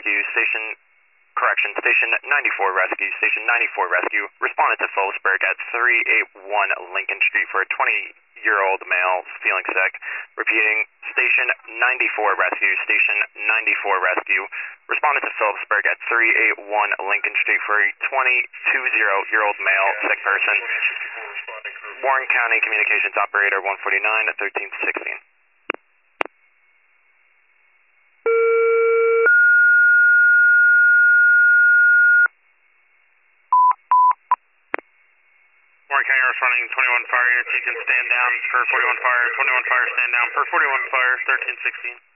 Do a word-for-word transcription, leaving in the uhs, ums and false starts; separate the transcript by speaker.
Speaker 1: Rescue, Station, correction, Station ninety-four Rescue, Station ninety-four Rescue, responded to Phillipsburg at three eighty-one Lincoln Street for a twenty-year-old male feeling sick. Repeating, Station ninety-four Rescue, Station ninety-four Rescue, responded to Phillipsburg at three eighty-one Lincoln Street for a twenty-two-year-old male sick person. Warren County Communications Operator one forty-nine, thirteen sixteen.
Speaker 2: Warren County responding twenty-one fire units, you can stand down per forty-one fire, twenty-one fire stand down per forty-one fire, thirteen sixteen.